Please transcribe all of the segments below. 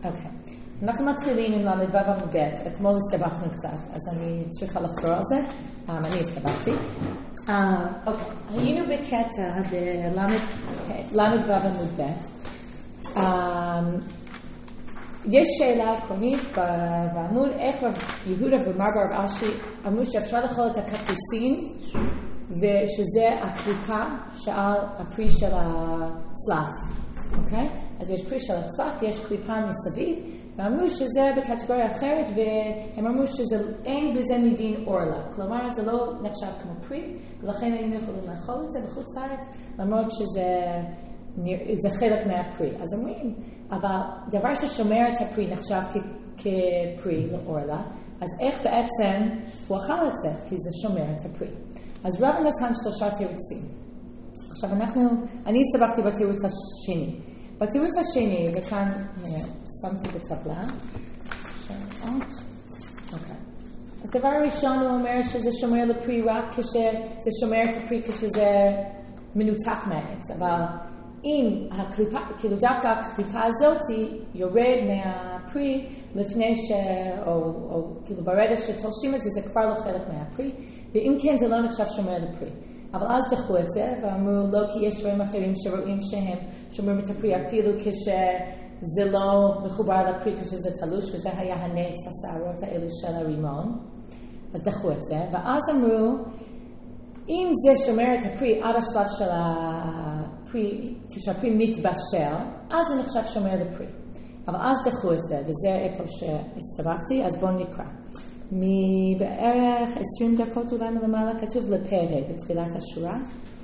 אוקיי. אנחנו מתחילים עם למד עמוד ב'. אתמול הסתבכנו קצת, אז אני צריכה לחזור על זה. אני הסתבכתי. אוקיי. היינו בקטע בלמד עמוד ב'. יש שאלה עקרונית בעמוד, איך יהודה ומרבה רב אשי אמרו שאפשר לאכול את הקפריסין, ושזה הקליפה שעל הפרי של הצלף. אוקיי? אז יש פרי של הצלף ויש קליפה מסביב, ואמרו שזה בקטגוריה אחרת, והם אמרו שאין בזה מדין אורלה. כלומר, זה לא נחשב כמו פרי, ולכן היינו יכולים לאכול את זה בחוץ לארץ, למרות שזה חלק מהפרי. אז אומרים, אבל דבר ששומר את הפרי נחשב כפרי לאורלה, אז איך בעצם הוא אכל את זה? כי זה שומר את הפרי. אז רב נתן 3 תירוצים. עכשיו אני הסתבכתי בתירוץ השני. בתירוץ השני, וכאן שמתי בטבלה. אוקיי. אז דבר ראשון הוא אומר שזה שומר לפרי רק כשזה שומר את הפרי כשזה מנותק מהעץ. אבל אם הקליפה, כאילו דווקא הקליפה הזאת יורד מהפרי לפני או כאילו ברגע שתולשים את זה, זה כבר לא חלק מהפרי, ואם כן זה לא נחשב שומר לפרי. אבל אז דחו את זה ואמרו לא, כי יש דברים אחרים שרואים שהם שומרים את הפרי אפילו כשזה לא מחובר לפרי, כשזה תלוש, וזה היה הנץ, השערות האלו של הרימון. אז דחו את זה, ואז אמרו אם זה שומר את הפרי עד השלב של הפרי, כשהפרי מתבשל, אז זה נחשב שומר לפרי. אבל אז דחו את זה, וזה איפה שהסתבכתי, אז בואו נקרא. מבערך 20 דקות אולי מלמעלה כתוב לפרא בתחילת השורה.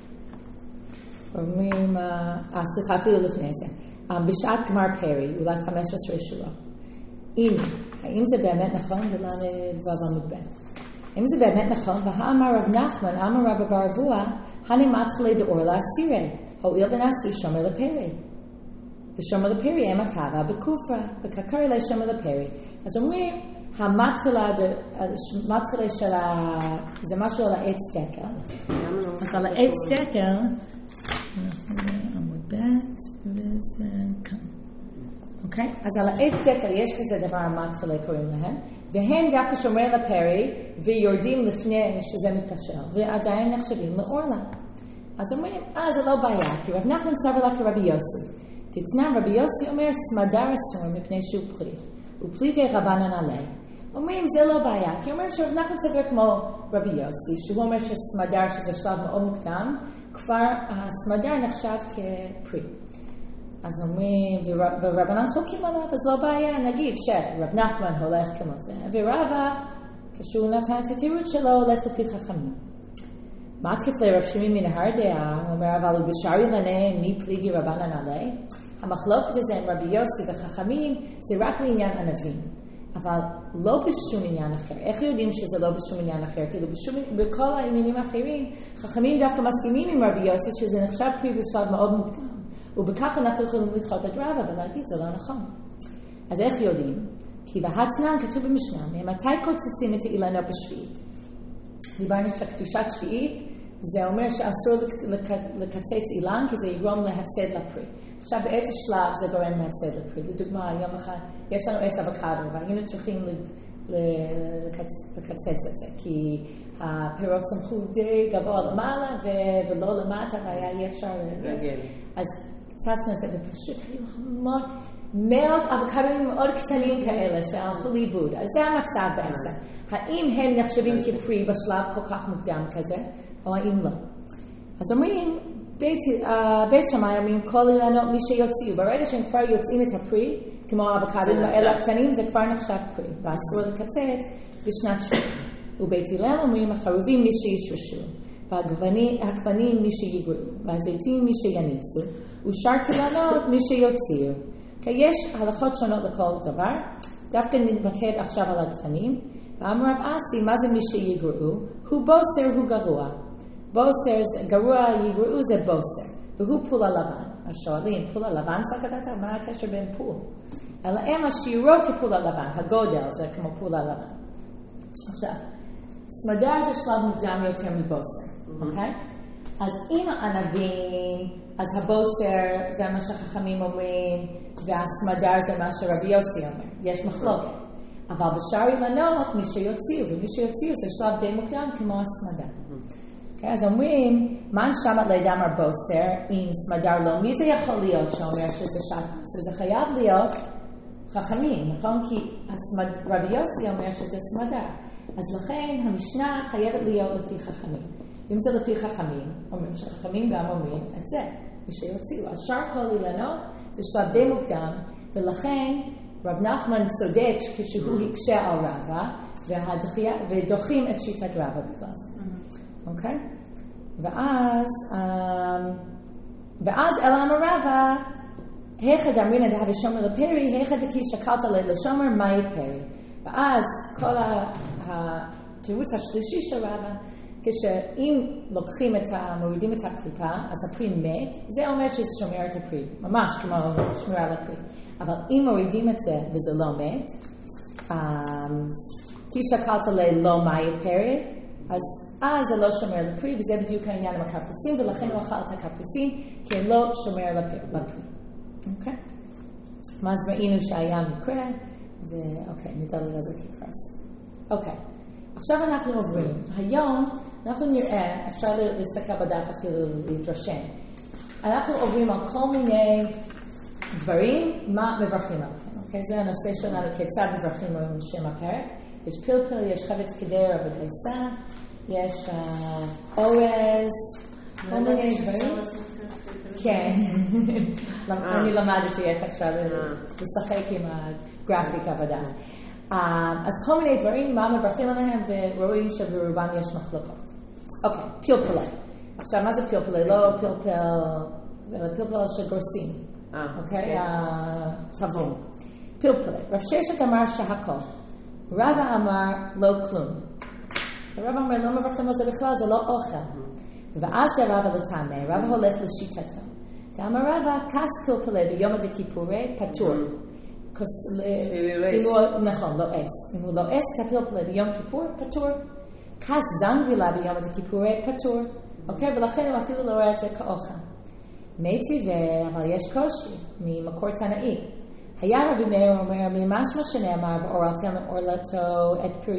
אומרים, סליחה, אפילו לפני זה. בשעת גמר פרי, אולי 15 שורות. האם זה באמת נכון? ולמד עמוד ב'. אם זה באמת נכון, והאמר רב נחמן, אמר רב בר אבוה, מתחילי דאורלה אסירי, הואיל ונעשו שומר לפרי. ושומר לפרי הם הטבע בקופרה, וכקר אלי שומר לפרי. אז אומרים, המתחילה של זה משהו על העץ דקל. אז על העץ דקל, עמוד ב' וזה כאן. אוקיי? אז על העץ דקל יש כזה דבר המתחילה קוראים להם, והם דווקא שומר לפרי ויורדים לפני שזה מתפשל, ועדיין נחשבים לאורלה. אז אומרים, זה לא בעיה, כי רב נחמן סבר לה כרבי יוסי. תתנן רבי יוסי אומר, סמדר אסור מפני שהוא פרי, ופליגי רבנן עלי. אומרים, זה לא בעיה, כי אומרים שרב נחמן סבר כמו רבי יוסי, שהוא אומר שסמדר, שזה שלב מאוד מוקדם, כבר הסמדר נחשב כפרי. אז אומרים, ורבנן חוקים עליו, אז לא בעיה, נגיד שרב נחמן הולך כמו זה, ורבא, כשהוא נתן את התירוץ שלו, הולך לפי חכמים. מה תקף לרב שמעון מן ההרדעה, הוא אומר, אבל הוא בשארי לנה מי פליגי רבנן עלי? המחלוקת הזה עם רבי יוסי וחכמים, זה רק לעניין ענבים. אבל לא בשום עניין אחר. איך יודעים שזה לא בשום עניין אחר? כאילו בכל העניינים האחרים, חכמים דווקא מסכימים עם רבי יוסי שזה נחשב פרי בשלב מאוד מוקדם. ובכך אנחנו יכולים לדחות את רבא ולהגיד, זה לא נכון. אז איך יודעים? כי בהתנן כתוב במשנה, ממתי קוצצים את האילנות בשביעית? דיברנו שקדושת שביעית, זה אומר שאסור לקצץ אילן, כי זה יגרום להפסד לפרי. עכשיו באיזה שלב זה גורם להפסד לפרי? לדוגמה, יום אחד יש לנו עץ אבוקדו, והיינו צריכים לקצץ את זה, כי הפירות צמחו די גבוה למעלה ולא למטה, והיה אי אפשר להגיע. אז קצצנו את זה, ופשוט היו המון מאות אבוקדוים מאוד קטנים כאלה שהלכו לאיבוד. אז זה המצב בעצם. האם הם נחשבים כפרי בשלב כל כך מוקדם כזה, או האם לא? אז אומרים, בית שמאי אומרים, כל אילנות מי שיוצאו, ברגע שהם כבר יוצאים את הפרי, כמו האבוקדוים האלה הקטנים, זה כבר נחשב פרי, ואסור לקצץ בשנת שביעית. ובית הלל אומרים, החרובים מי שישרשו, והגוונים מי שיגרעו, והזיתים מי שיניצו, ושאר קילנות מי שיוציאו. כי יש הלכות שונות לכל דבר, דווקא נתמקד עכשיו על הגוונים, ואמר רב אסי, מה זה מי שיגרעו? הוא בוסר, הוא גרוע. בוסר, גרוע יגרעו זה בוסר, והוא פול הלבן. אז שואלים, פול הלבן סקדת, מה הקשר בין פול? אלא הם השירות כפול הלבן, הגודל זה כמו פול הלבן. עכשיו, סמדר זה שלב מוקדם יותר מבוסר, אוקיי? אז אם הענבים, אז הבוסר זה מה שחכמים אומרים, והסמדר זה מה שרבי יוסי אומר. יש מחלוקת. אבל בשאר אילנות, מי שיוציאו, ומי שיוציאו זה שלב די מוקדם כמו הסמדר. אז אומרים, מן שמת לידם הבוסר עם סמדר לא? מי זה יכול להיות שאומר שזה שעת בוסר? זה חייב להיות חכמים, נכון? כי רבי יוסי אומר שזה סמדר. אז לכן המשנה חייבת להיות לפי חכמים. אם זה לפי חכמים, אומרים שחכמים גם אומרים את זה, מי שיוציאו. אז שאר כל אילנות זה שלב די מוקדם, ולכן רב נחמן צודק כשהוא הקשה על רבא, ודוחים את שיטת רבא בגלל זה. אוקיי? ואז אלא אמר רבא, היכד אמרינא דהווה שומר לפרי, היכד כי שקלת לשומר מאי פרי. ואז כל התירוץ השלישי של רבא, כשאם לוקחים מורידים את הקליפה, אז הפרי מת, זה אומר שזה שומר את הפרי, ממש כמו שמירה על הפרי. אבל אם מורידים את זה וזה לא מת, כי שקלת לא מאי פרי, אז זה לא שומר לפרי, וזה בדיוק העניין עם הקפריסין, ולכן הוא אכל את הקפריסין, כי הם לא שומר לפרי. אוקיי? אז ראינו שהיה מקרה, ואוקיי, נדלג על זה כפרס. אוקיי, עכשיו אנחנו עוברים. היום אנחנו נראה, אפשר להסתכל בדף אפילו להתרשם. אנחנו עוברים על כל מיני דברים, מה מברכים עליכם. אוקיי, זה הנושא שלנו, כיצד מברכים על שם הפרק. יש פלפל, יש חבץ קדרה וגייסה, יש אורז, כל מיני דברים. כן, אני למדתי איך אפשר לשחק עם הגרפיקה בדף. אז כל מיני דברים, מה מברכים עליהם, ורואים שברובם יש מחלוקות. אוקיי, פלפלה. עכשיו, מה זה פלפלה? לא פלפל שגורסים. אוקיי? טבעון. פלפלה. רב ששת אמר שהכל. רבא אמר לא כלום. רבא אמר לא מברכים על זה בכלל, זה לא אוכל. ואז זה רבא לטעמי, רבא הולך לשיטתו. תאמר רבא, כס פלפלה ביום הכיפורי פטור. נכון, לא אס. אם הוא לא אס את הפלפלה ביום כיפור, פטור. כס זנגלה ביום הכיפורי פטור. אוקיי? ולכן הוא אפילו לא רואה את זה כאוכל. מתי אבל יש קושי ממקור תנאי. היה רבי מאיר אומר, ממשמע שנאמר באורלתם אורלתו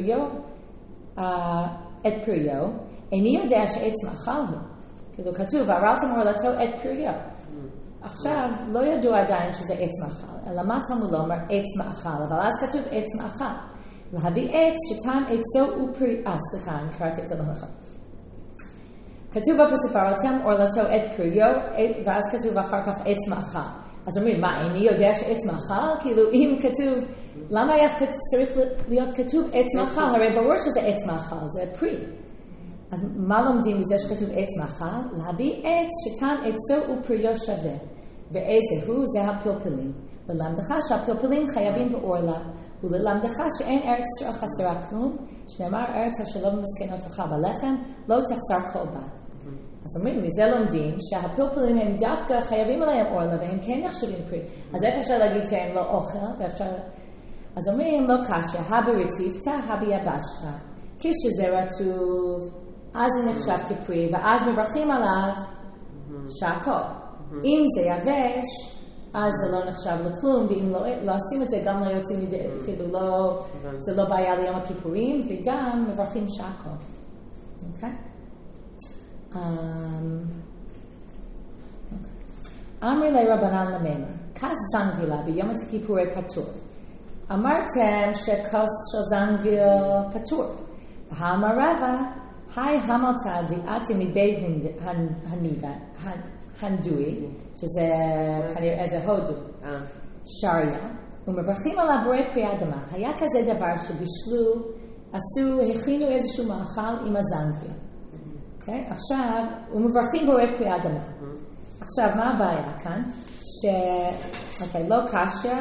את פריו, איני יודע שעץ מאכל הוא. כאילו כתוב, ואורלתם אורלתו את פריו. עכשיו, לא ידוע עדיין שזה עץ מאכל, אלא מה תלמוד לומר עץ מאכל, אבל אז כתוב עץ מאכל. להביא עץ שטעם עצו ופרי... סליחה, אני קראתי את זה לא נכון. כתוב בפסוק, ואורלתם אורלתו את פריו, ואז כתוב אחר כך עץ מאכל. אז אומרים, מה, איני יודע שעץ מאכל? כאילו, אם כתוב, למה היה צריך להיות כתוב עץ מאכל? הרי ברור שזה עץ מאכל, זה פרי. אז מה לומדים מזה שכתוב עץ מאכל? להביא עץ שטעם עצו ופריו שווה. ואיזה הוא? זה הפלפלים. ללמדך שהפלפלים חייבים באורלה, וללמדך שאין ארץ ישראל חסרה כלום, שנאמר ארץ השלום ומסכנות תאכל בלחם, לא תחסר כל בה. אז אומרים, מזה לומדים שהפלפלים הם דווקא חייבים עליהם אורלה, והם כן נחשבים פרי. אז איך אפשר להגיד שהם לא אוכל? אז אומרים, לא קשה, הברטיבתא, הביבשתא. כשזה רטוב, אז זה נחשב כפרי, ואז מברכים עליו שהכל. אם זה יבש, אז זה לא נחשב לכלום, ואם לא עושים את זה, גם לא יוצאים, כאילו לא, זה לא בעיה ליום הכיפורים, וגם מברכים שהכל. אוקיי? אמרי לרבנן למימר, כוס זנגבילה ביום הכיפורי פטור. אמרתם שכוס של זנגביל פטור. והאמר רבא, היי המלתה דיאתי מבית הנדוי, שזה כנראה איזה הודו, שריה, ומברכים על הבורא פרי אדמה. היה כזה דבר שבישלו, הכינו איזשהו מאכל עם הזנגביל. אוקיי? עכשיו, ומברכים בורא פרי אדמה. עכשיו, מה הבעיה כאן? אוקיי, לא קשה,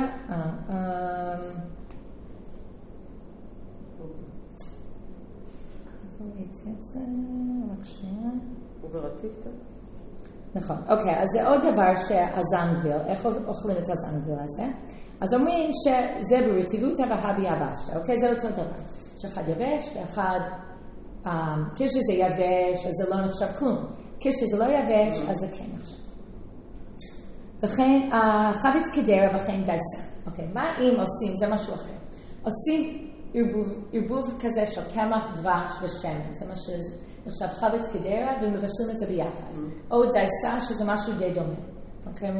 רק שנייה. וברטיבתא? נכון, אוקיי, אז זה עוד דבר שהזנגביל, איך אוכלים את הזנגביל הזה? אז אומרים שזה ברטיבותא והביבשתא, אוקיי? זה אותו דבר. שאחד יבש ואחד, כשזה יבש, אז זה לא נחשב כלום. כשזה לא יבש, אז זה כן עכשיו. וכן, חביץ קדרה וכן דייסה. אוקיי, מה אם עושים? זה משהו אחר. עושים ערבוב כזה של קמח, דבש ושמן. זה מה שנחשב חביץ קדרה, ומבשלים את זה ביחד. או דייסה, שזה משהו די דומה. אוקיי?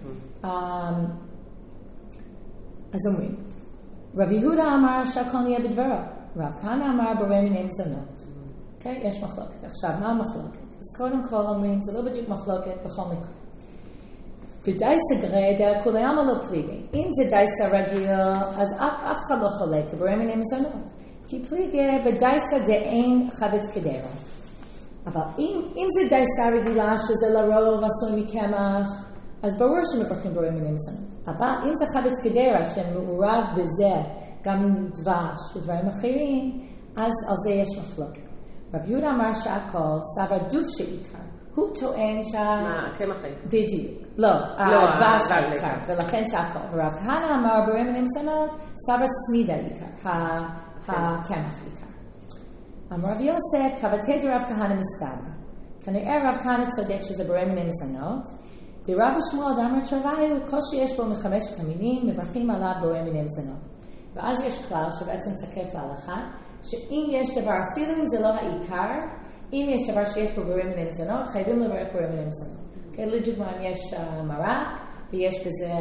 אז אומרים, רב יהודה אמר שהכל נהיה בדברו. רב כהנא אמר בורא מיני מזונות. אוקיי? יש מחלוקת. עכשיו, מה המחלוקת? אז קודם כל אומרים, זה לא בדיוק מחלוקת בכל מקרה. בדייסה גרדה, כולי עמה לא פליגי. אם זה דייסה רגיל, אז אף אחד לא חולק, זה בורא מיני מזונות. כי פליגי, בדייסה דאין חביץ קדרה. אבל אם זה דייסה רגילה, שזה לרוב עשוי מקמח, אז ברור שמברכים בורא מיני מזונות. אבל אם זה חביץ קדרה, שמעורב בזה, גם דבש ודברים אחרים, אז על זה יש מחלוקת. רב יהודה אמר שהכל סבר דוב שעיקר. הוא טוען קמח העיקר. בדיוק. לא, הדבש העיקר. ולכן שהכל. ורב כהנא אמר בורא מיני מזונות, סבר סמיד העיקר. הקמח עיקר. אמר רב יוסף, כבתי דרב כהנא מסתבר. כנראה רב כהנא צודק שזה בורא מיני מזונות. דרב ושמואל דאמר תשוואיו, כל שיש בו מחמשת המינים, מברכים עליו בורא מיני מזונות. ואז יש כלל שבעצם תקף להלכה, שאם יש דבר, אפילו אם זה לא העיקר, אם יש דבר שיש בו בורא מיני מזונות, חייבים לברך בורא מיני מזונות. לדוגמה, אם יש מרק, ויש בזה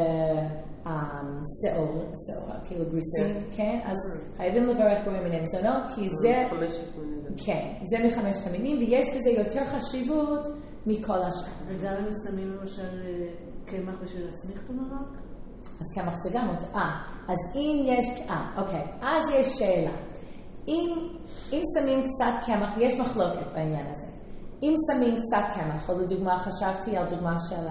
שעורה, כאילו גריסים, כן? אז חייבים לברך בורא מיני מזונות, כי זה... כן, זה מחמשת המינים, ויש בזה יותר חשיבות מכל השאר. וגם הם שמים למשל קמח בשביל להסמיך את המרק? אז קמח זה גם אותו. אז אם יש... אוקיי. אז יש שאלה. אם שמים קצת קמח, יש מחלוקת בעניין הזה. אם שמים קצת קמח, או לדוגמה חשבתי על דוגמה של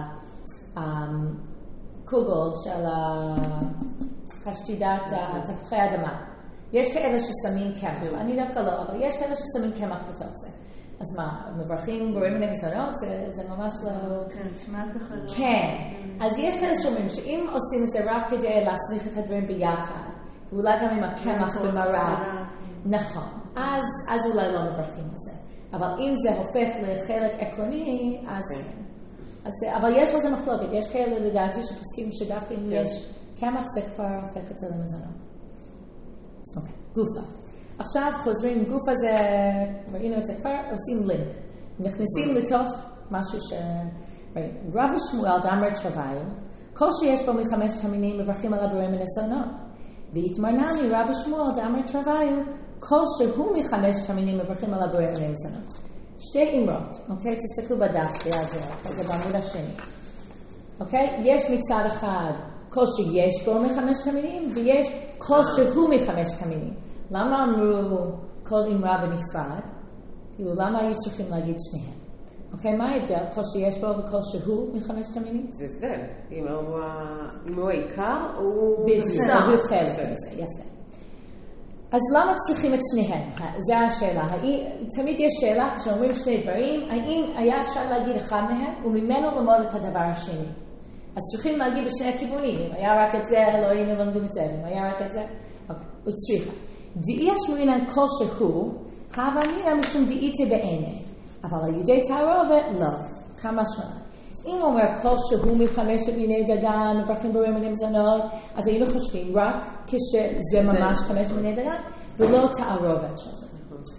הקוגל, של חשטידת תפוחי אדמה. יש כאלה ששמים קמח. אני דווקא לא, אבל יש כאלה ששמים קמח בתוך זה. אז מה, מברכים בורא מיני מזונות? זה ממש לא... כן, נשמע ככה לא... כן. אז יש כאלה שאומרים שאם עושים את זה רק כדי להסמיך את הדברים ביחד, ואולי גם עם הקמח במרק, נכון, אז אולי לא מברכים על זה. אבל אם זה הופך לחלק עקרוני, אז כן. אבל יש על זה מחלוקת. יש כאלה לדעתי שפוסקים שדווקא אם יש קמח, זה כבר הופך את זה למזונות. אוקיי, גופה. עכשיו חוזרים, גופה זה, ראינו את זה כבר, עושים לינק. נכנסים לתוך משהו ש... רב ושמואל דאמר תשוואיו, כל שיש בו מחמשת המינים מברכים על הבורא מיני מזונות. והתמרנה מרב ושמואל דאמר תשוואיו, כל שהוא מחמשת המינים מברכים על הבורא מיני מזונות. שתי אמרות, אוקיי? תסתכלו בדף, זה בעמוד השני. אוקיי? יש מצד אחד כל שיש בו מחמשת המינים, ויש כל שהוא מחמשת המינים. למה אמרו כל אמרה בנפרד? למה היו צריכים להגיד שניהם? אוקיי, מה ההבדל? כל שיש בו וכל שהוא מחמשת המינים? זה הבדל. אם הוא העיקר, הוא... בדיוק, הוא חלק מזה, יפה. אז למה צריכים את שניהם? זו השאלה. תמיד יש שאלה כשאומרים שני דברים, האם היה אפשר להגיד אחד מהם וממנו ללמוד את הדבר השני? אז צריכים להגיד בשני הכיוונים. אם היה רק את זה, לא היינו לומדים את זה. אם היה רק את זה, אוקיי, וצריכה. דאי השמועינן כל שהוא, הווה מינה משום דאיתי בעיני. אבל על ידי תערובת, לא. כמה שמונה. אם הוא אומר כל שהוא מחמשת מיני דגן, מברכים בורא מיני מזונות, אז היינו חושבים רק כשזה ממש חמשת מיני דגן, ולא תערובת של זה.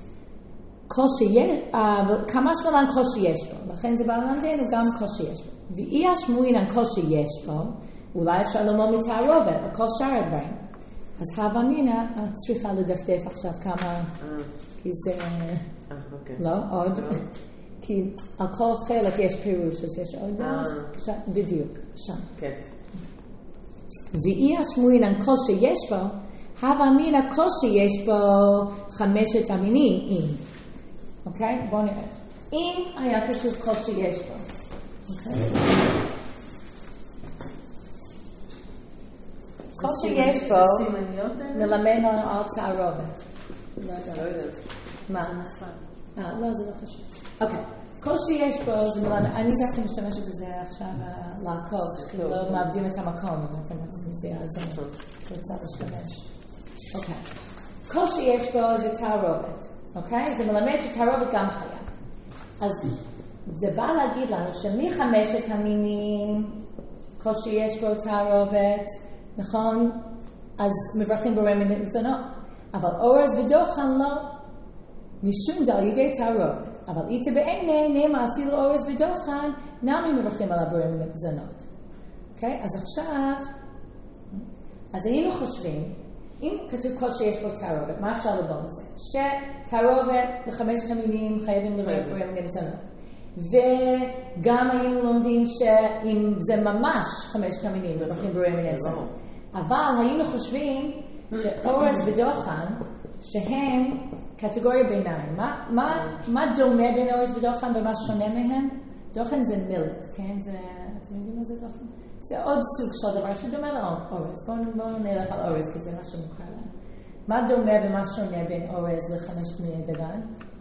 כמה שמונה כל שיש בו. לכן זה בא ללמדנו גם כל שיש בו. ואי השמועינן כל שיש בו, אולי אפשר ללמוד מתערובת, וכל שאר הדברים. אז הווה מינה צריכה לדפדף עכשיו כמה, כי זה... לא, עוד. כי על כל חלק יש פירוש, אז יש עוד בדיוק, שם. כן. ואי השמועינן כל שיש בו, הווה מינה כל שיש בו חמשת המינים, אם. אוקיי? בואו נראה. אם היה כתוב כל שיש בו. אוקיי? כל שיש בו מלמד על תערובת. לא יודעת. מה? לא, זה לא חשוב. אוקיי. כל שיש בו זה מלמד, אני דווקא משתמשת בזה עכשיו לעקוב, כי לא מאבדים את המקום, אם אתם רוצים זה יעזור. רוצה להשתמש. אוקיי. כל שיש בו זה תערובת. אוקיי? זה מלמד שתערובת גם חיה. אז זה בא להגיד לנו שמחמשת המינים, כל שיש בו תערובת, נכון? אז מברכים בורא מיני מזונות. אבל אורז ודוחן לא, משום דל ידי תערובת. אבל איתה בעיני, נאמר אפילו אורז ודוחן, נמי מברכים על הבורא מיני מזונות. אוקיי? אז עכשיו, אז היינו חושבים, אם כתוב כל שיש בו תערובת, מה אפשר לדבר בזה? שתערובת לחמשת המינים חייבים לברר בורא מיני מזונות. וגם היינו לומדים שאם זה ממש חמשת המינים, מברכים בורא מיני מזונות. אבל היינו חושבים שאורז ודוחן, שהם קטגוריה ביניים. מה דומה בין אורז ודוחן ומה שונה מהם? דוחן זה מילט, כן? אתם יודעים מה זה דוחן? זה עוד סוג של דבר שדומה לאורז. בואו נלך על אורז, כי זה מה שמוכר לנו. מה דומה ומה שונה בין אורז לחמשת מיני דגן?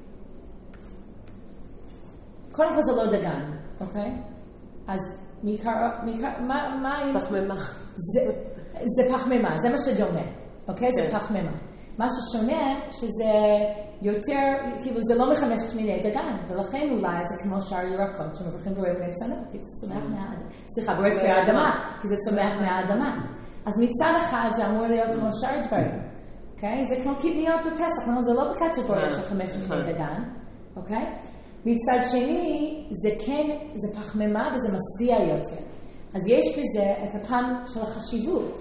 קודם כל זה לא דגן, אוקיי? אז מה... פחמימה. זה פחמימה, זה מה שדומה, אוקיי? זה פחמימה. מה ששונה, שזה יותר, כאילו זה לא מחמשת מיני דגן, ולכן אולי זה כמו שאר ירקות שמברכים בורא מיני מזונות, כי זה צומח מהאדמה. סליחה, בורא פרי האדמה, כי זה צומח מהאדמה. אז מצד אחד זה אמור להיות כמו שאר דברים, אוקיי? זה כמו קטניות בפסח, זה לא בקטגוריה של חמשת מיני דגן, אוקיי? מצד שני, זה כן, זה פחמימה וזה משביע יותר. אז יש בזה את הפן של החשיבות,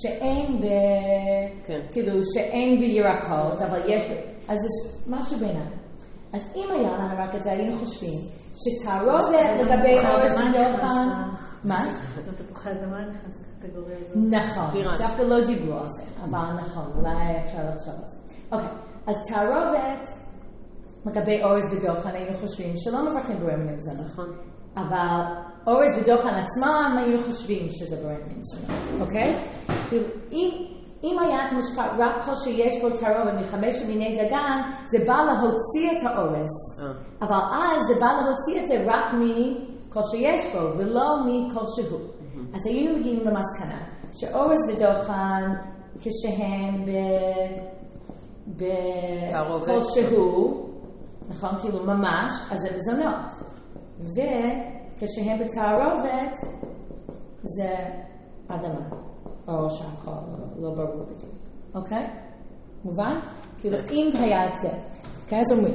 כאילו שאין בירקות, אבל יש, אז יש משהו ביניהם. אז אם היה לנו רק את זה, היינו חושבים שתערובת לגבי אורז ודוחן, מה? גם תפוחי אדמה נכנס לקטגוריה הזאת. נכון, דווקא לא דיברו על זה, אבל נכון, אולי אפשר לחשוב על זה. אוקיי, אז תערובת לגבי אורז ודוחן היינו חושבים שלא מברכים בורא מיני מזונות. נכון. אבל אורז ודוחן עצמם היינו חושבים שזה בורא מיני מזונות, אוקיי? אם היה את המשפט רק כל שיש בו תערובת מחמשת מיני דגן, זה בא להוציא את האורז. אבל אז זה בא להוציא את זה רק מכל שיש בו, ולא מכל שהוא. אז היינו מגיעים למסקנה שאורז ודוחן כשהם בכל שהוא, נכון, כאילו ממש, אז זה מזונות. וכשהם בתערובת, זה אדמה. או שהכל, לא ברור בדיוק. אוקיי? מובן? כאילו, אם היה את זה. אוקיי? אז אומרים.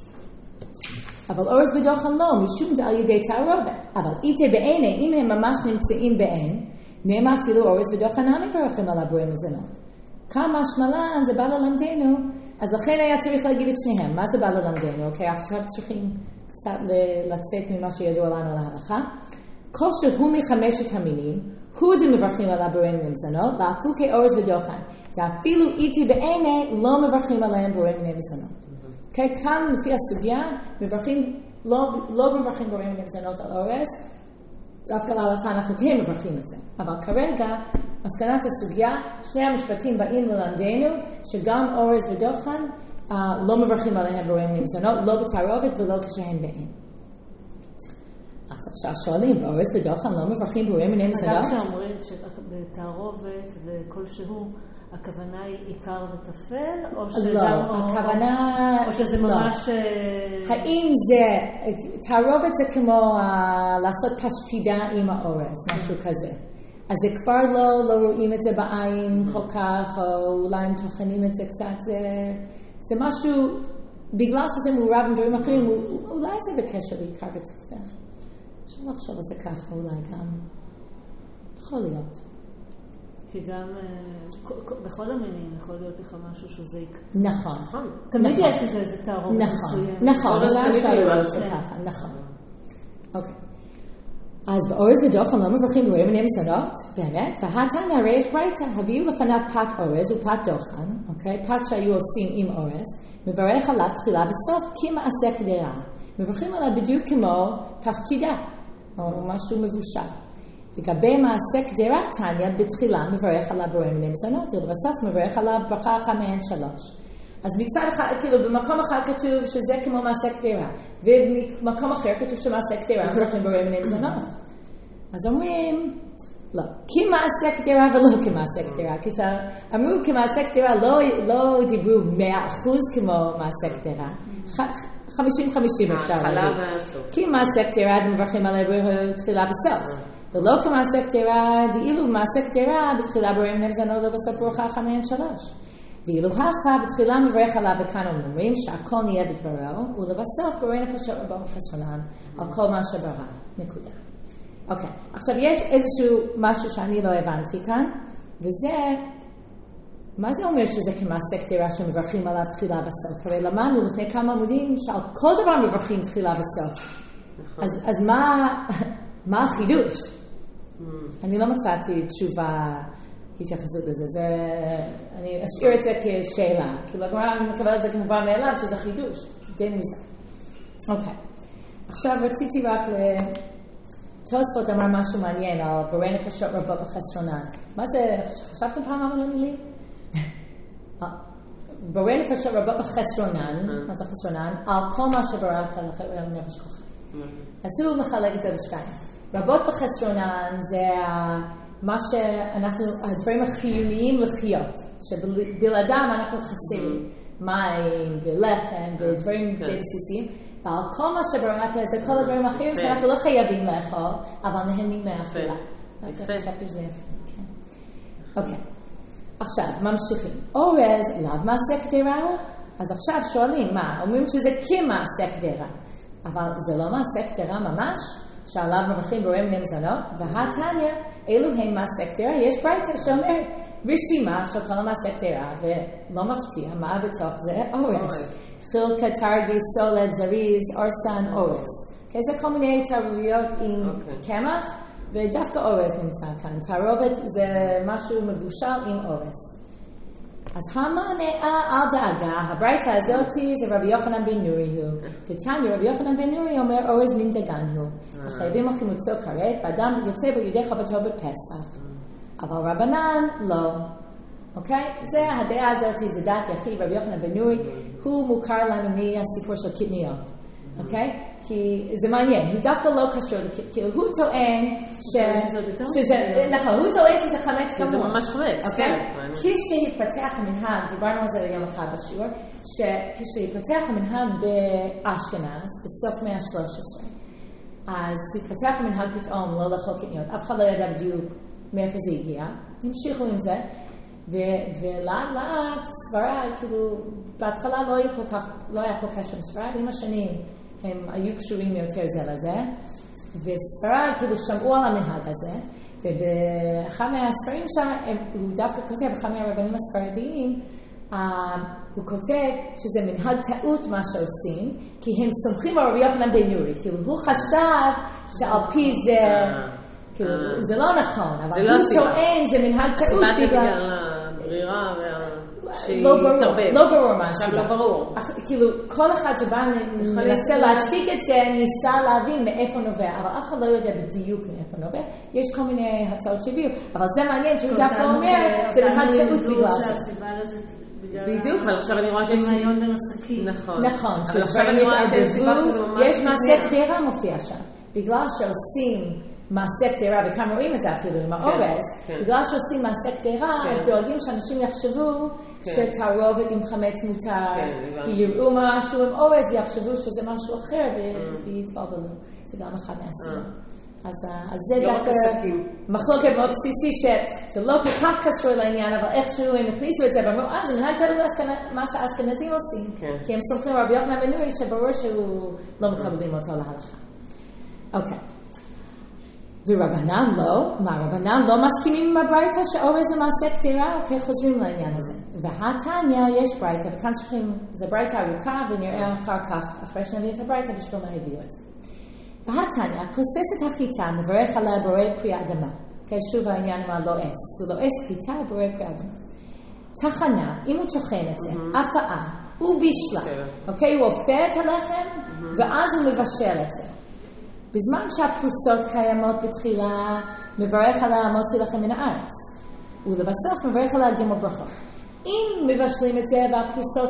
אבל אורז ודוחן לא, משום זה על ידי תערובת. אבל איתה בעיני, אם הם ממש נמצאים בעין, נאמר אפילו אורז ודוחן נמי ברכים על הבורא מזונות. כמה שמלן זה בא ללמדנו, אז לכן היה צריך להגיד את שניהם. מה זה בא ללמדנו? אוקיי? עכשיו צריכים קצת לצאת ממה שידוע לנו על ההלכה. כל שהוא מחמשת המינים, הוא מברכים על הבורא מיני מזונות, לאפו כאורז ודוחן. ואפילו איתי בעיני לא מברכים עליהם בורא מיני מזונות. אוקיי? כאן לפי הסוגיה, לא מברכים בורא מיני מזונות על אורז, דווקא להלכה אנחנו כן מברכים את זה. אבל כרגע, מסקנת הסוגיה, שני המשפטים באים ללמדנו, שגם אורז ודוחן לא מברכים עליהם בורא מיני מזונות, לא בתערובת ולא כשהם בעין. אז עכשיו שואלים, באורז ודוחן לא מברכים בורא מיני מזונות? גם שאומרים שבתערובת וכלשהו, הכוונה היא עיקר וטפל, או שגם הכוונה... או שזה ממש... האם זה... תערובת זה כמו לעשות פשטידה עם האורז, משהו כזה. אז זה כבר לא רואים את זה בעין כל כך, או אולי הם טוחנים את זה קצת, זה משהו, בגלל שזה מעורב עם דברים אחרים, אולי זה בקשר לעיקר וטפל. אפשר לחשוב על זה ככה, אולי גם. יכול להיות. כי גם בכל המינים יכול להיות לך משהו שזה יקרה. נכון. תמיד יש איזה תערובת מסוים. נכון, אולי אפשר לראות את זה ככה, נכון. אוקיי. אז באורז ודוחן לא מברכים בורא מיני מזונות, באמת, והתנא הרי יש ברייתא, הביאו לפניו פת אורז ופת דוחן, אוקיי? פת שהיו עושים עם אורז, מברך עליו תחילה בסוף כמעשה קדירה. מברכים עליו בדיוק כמו פשטידה, או משהו מבושל. לגבי מעשה קדירה, תניא בתחילה מברך עליו בורא מיני מזונות, ובסוף מברך עליו ברכה אחת מהן 3. אז מצד אחד, כאילו במקום אחד כתוב שזה כמו מעשה קדירה, ובמקום אחר כתוב שמעשה קדירה מברכים בורא מיני מזונות. אז אומרים, לא, כמעשה קדירה ולא כמעשה קדירה. כשאמרו כמעשה קדירה לא דיברו 100% כמו מעשה קדירה, 50-50 אפשר להגיד. כי מעשה קדירה מברכים על הבריאה תחילה בסוף. ולא כמעשה קדירה, דאילו מעשה קדירה בתחילה בוראים נבזנו לבסוף ברוכה 5-3. ואילו הכה בתחילה מברך עליו וכאן אומרים שהכל נהיה בדברו, ולבסוף בורא נפשות רבות וחסרונן על כל מה שברא. נקודה. אוקיי, עכשיו יש איזשהו משהו שאני לא הבנתי כאן, וזה, מה זה אומר שזה כמעשה קדירה שמברכים עליו תחילה בסוף? הרי למדנו לפני כמה עמודים שעל כל דבר מברכים תחילה בסוף. אז מה החידוש? אני לא מצאתי תשובה, התייחסות לזה, אני אשאיר את זה כשאלה, כי לגמרי אני מקבלת את זה כמובן מאליו שזה חידוש, די מוזר. אוקיי, עכשיו רציתי רק תוספות אמר משהו מעניין על בורא נפשות רבות וחסרונן. מה זה, חשבתם פעם על המילים? בורא נפשות רבות וחסרונן, מה זה חסרונן? על כל מה שבראת לנפש כוחך. אז הוא מחלק את זה לשתיים. רבות וחסרונן זה מה שאנחנו, הדברים החיוניים לחיות, שבלעדם אנחנו חסרים, מים ולחם ודברים די בסיסיים, ועל כל מה שבראת זה כל הדברים האחרים שאנחנו לא חייבים לאכול, אבל נהנים מהאכילה. חשבתי שזה יפה, כן. אוקיי, עכשיו ממשיכים. אורז, לאו מעשה קדירה? אז עכשיו שואלים, מה? אומרים שזה כמעשה קדירה, אבל זה לא מעשה קדירה ממש? שעליו מברכים בוראים נמזונות, והתניא, אלו הם מעשה קדירה, יש ברייתא שאומר רשימה של כל המעשה קדירה, ולא מפתיע, מה בתוך זה? אורז. חילקה, תרגי, סולת, זריז, אורסן, אורז. זה כל מיני תערוביות עם קמח, ודווקא אורז נמצא כאן. תערובת זה משהו מבושל עם אורז. אז המענה אל דאגה, הברייתא הזאת זה רבי יוחנן בן נורי הוא. תתניא רבי יוחנן בן נורי אומר אורז מן דגן הוא. החייבים מוכימוצו כרת, ואדם יוצא בידי חובתו בפסח. אבל רבנן לא. אוקיי? זה הדעה הזאת, זה דעת יחיד, רבי יוחנן בן נורי, הוא מוכר לנו מהסיפור של קטניות. אוקיי? כי זה מעניין, הוא דווקא לא קשור, כאילו הוא טוען שזה, נכון, הוא טוען שזה חמץ כמוה. זה ממש חמץ, אוקיי? כשהתפתח המנהג, דיברנו על זה יום אחד בשיעור, שכשהתפתח המנהג באשכנז, בסוף מאה ה-13, אז התפתח המנהג פתאום לא לאכול קטניות, אף אחד לא ידע בדיוק מאיפה זה הגיע, המשיכו עם זה, ולאט ספרד, כאילו, בהתחלה לא היה כל קשר עם ספרד, עם השנים הם היו קשורים יותר זה לזה, וספרד כאילו שמעו על המנהג הזה, ובאחד מהספרים שם, הוא דווקא כותב, באחד מהרבנים הספרדיים, הוא כותב שזה מנהג טעות מה שעושים, כי הם סומכים על רבי יוחנן בן נורי, כאילו הוא חשב שעל פי זה, כאילו זה לא נכון, אבל הוא טוען זה מנהג טעות בגלל הברירה לא ברור מה עכשיו לא ברור. כאילו כל אחד שבא מנסה להציג את זה ניסה להבין מאיפה נובע, אבל אף אחד לא יודע בדיוק מאיפה נובע, יש כל מיני הצעות שהביאו, אבל זה מעניין שהוא דווקא אומר זה מנהג טעות בגלל זה. בדיוק, אבל עכשיו אני רואה שיש דמיון בין עסקים. נכון. אבל עכשיו אני רואה יש מעשה קדירה מופיע שם, בגלל שעושים מעשה קדירה, וכאן רואים את זה אפילו עם האורז, בגלל שעושים מעשה קדירה, דואגים שאנשים יחשבו שתערובת עם חמץ מותר, כי יראו משהו עם אורז, יחשבו שזה משהו אחר ויתבלבלו. זה גם אחד מהסיבות. אז זה דווקא מחלוקת מאוד בסיסי שלא כל כך קשור לעניין, אבל איכשהו הם הכניסו את זה ואמרו, זה מנהג תלוי מה שהאשכנזים עושים, כי הם סומכים רבי יוחנן בן נורי שברור שהוא לא מקבלים אותו להלכה. אוקיי. ורבנן לא, רבנן לא מסכימים עם הברייתא שאורז למעשה קדירה, אוקיי, חוזרים לעניין הזה. והתניא יש ברייתא, וכאן צריכים, זה ברייתא ארוכה, ונראה אחר כך, אחרי שנביא את הברייתא, בשביל מה הביאו את זה. והתניא, כוסס את החיטה, מברך עליה בורא פרי אדמה. אוקיי, שוב העניין הוא הלועס. הוא לועס חיטה ובורא פרי אדמה. תחנה, אם הוא טוחן את זה, הפעה, הוא בישלה. אוקיי, הוא הופך את הלחם, ואז הוא מבשל את זה. בזמן שהפרוסות קיימות בתחילה, מברך עליה מוציא לכם מן הארץ. ולבסוף מברך עליה גמול ברכות. אם מבשלים את זה והפרוסות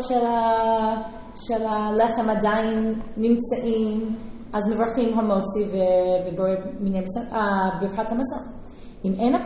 של הלחם עדיין נמצאים, אז מברכים המוציא ובורא מיני ברכת המזון. אם אין